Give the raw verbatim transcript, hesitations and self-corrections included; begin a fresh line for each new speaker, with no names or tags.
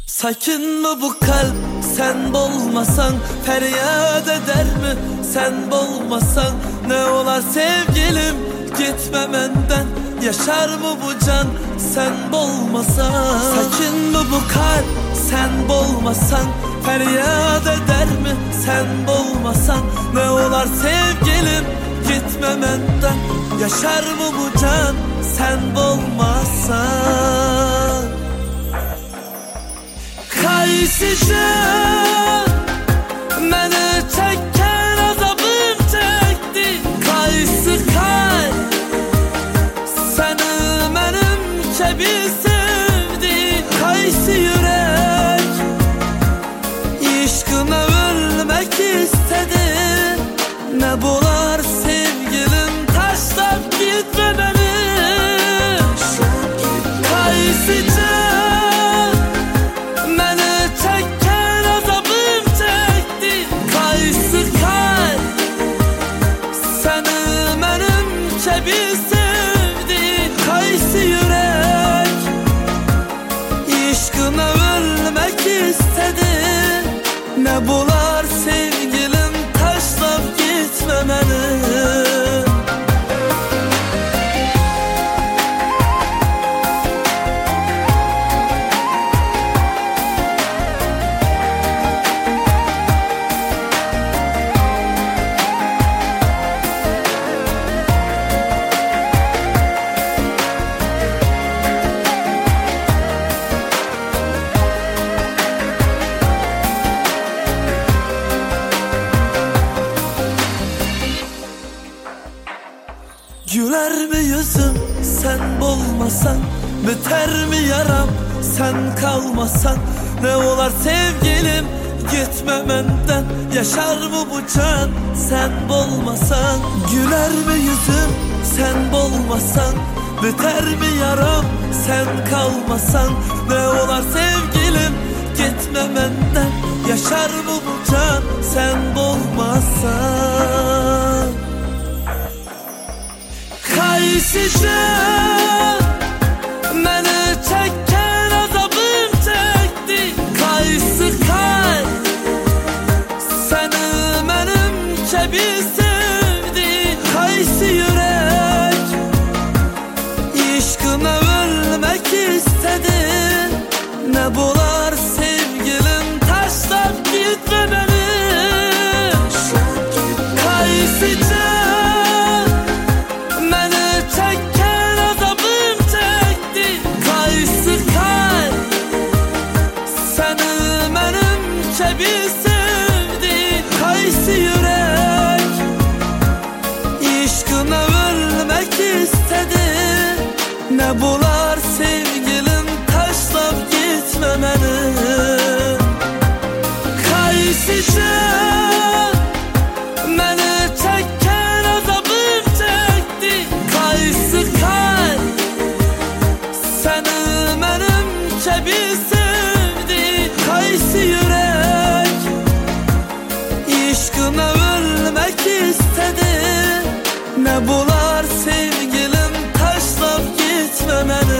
Sakin mi bu kalp sen bolmasan, feryat eder mi sen bolmasan? Ne olar sevgilim gitme menden, yaşar mı bu can sen bolmasan? Sakin mi bu kalp sen bolmasan, feryat eder mi sen bolmasan? Ne olar sevgilim gitme menden, yaşar mı bu can sen bolmasan? Qaysica məni çəkən azabım çəkdi, qaysı kalp səni mənim kimi sevdi, qaysı yürək işqına ölmək istədi? Nə bolar sevgilim taşlab gitmə məni. Qaysica ne bular sevgilim taşlap gitme beni. Güler mi yüzüm sen bolmasan, biter mi yaram sen kalmasan? Ne olar sevgilim gitme benden, yaşar mı bu can sen bolmasan? Güler mi yüzüm sen bolmasan, biter mi yaram sen kalmasan? Ne olar sevgilim gitme benden, yaşar mı bu can sen bolmasan? Qaysica məni çəkən azabım çəkdi, qaysı kalp səni mənim kimi sevdi, qaysı yürək işqına ölmək istədi? Nə bolar sevgilim taşlap gitmə məni. Qaysica istedi? Ne bular sevgilim taşlap gitme beni. Qaysica məni çəkən azabım çəkdi, qaysı kalp səni mənim kimi sevdi, qaysı yürək işqına ölmək istədi? Nə bolar sevgilim taşlap gitmə məni. Qaysica məni çəkən azabım çəkdi, qaysı kalp səni mənim kimi sevdi, qaysı yürək işqına ölmək istədi? Ne bular sevgilim taşlap gitme beni. Qaysica məni çəkən azabım çəkdi, qaysı kalp səni mənim kimi sevdi, qaysı yürək işqına ölmək istədi? Ne bular sevgilim taşlap gitme beni.